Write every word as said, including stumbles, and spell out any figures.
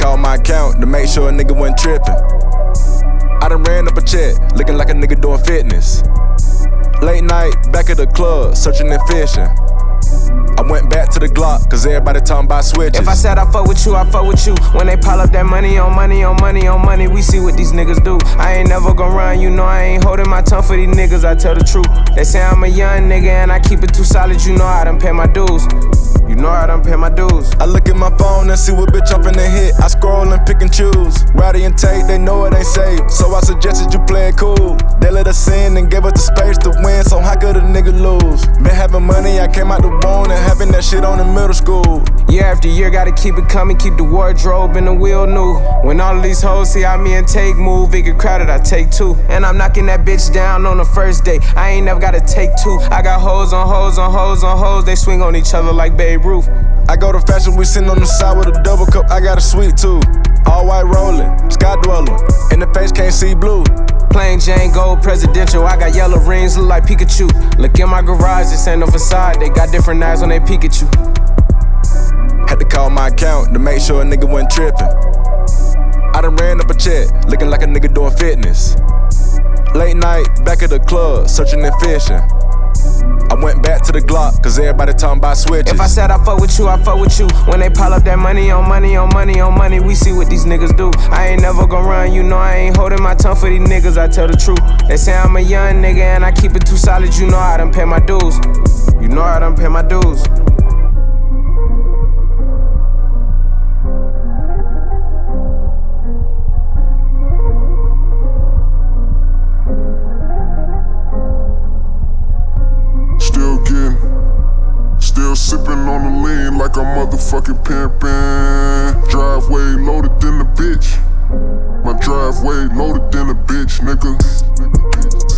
call my account to make sure a nigga wasn't tripping. I done ran up a check, looking like a nigga doing fitness. Late night, back at the club, searching and fishing. I went back to the Glock, cause everybody talking about switches. If I said I fuck with you, I fuck with you. When they pile up that money on money on money on money, we see what these niggas do. I ain't never gon' run, you know I ain't holding my tongue for these niggas, I tell the truth. They say I'm a young nigga and I keep it too solid, you know I done pay my dues. You know I done pay my dues. I look at my phone and see what bitch I'm finna hit. I scroll and pick and choose. Rowdy and Tate, they know it ain't safe, so I suggested you play it cool. They let us in and gave us the space to win, so how could a nigga lose? Been having money, I came out the womb and having that shit on in middle school. Year after year, gotta keep it coming, keep the wardrobe and the wheel new. When all of these hoes see how me and Take move, it get crowded, I take two. And I'm knocking that bitch down on the first day. I ain't never gotta take two. I got hoes on hoes on hoes on hoes, they swing on each other like Babe Ruth. I go to fashion, we sitting on the side with a double cup, I got a sweet too. All white rolling, sky dwelling, in the face can't see blue. Plain Jane gold presidential, I got yellow rings, look like Pikachu. Look in my garage, this ain't no facade, they got different eyes when they peek at you. Had to call my account to make sure a nigga wasn't tripping. I done ran up a check, looking like a nigga doing fitness. Late night, back at the club, searching and fishing. I went back to the Glock, cause everybody talking about switches. If I said I fuck with you, I fuck with you. When they pile up that money on money on money on money, we see what these niggas do. I ain't never gon' run, you know I ain't holding my tongue for these niggas, I tell the truth. They say I'm a young nigga and I keep it too solid, you know I done pay my dues. You know I done pay my dues. Still sippin' on the lean like a motherfucking pimpin'. Driveway loaded than a bitch. My driveway loaded than a bitch, nigga.